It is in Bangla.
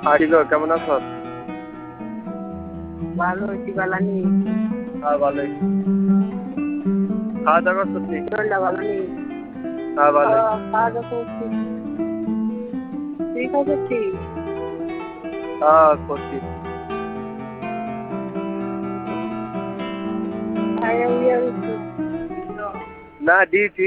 আইলো কেমন আছো? ভালো আছি বালানি। হ্যাঁ ভালোই। খাওয়া দাওয়া করছি। শরীরটা ভালো নেই। হ্যাঁ ভালোই। খাওয়া দাওয়া করছি। তুই খাই করছিস? হ্যাঁ করছি। খাইয়া উইয়া উঠছি। না ডিউটি।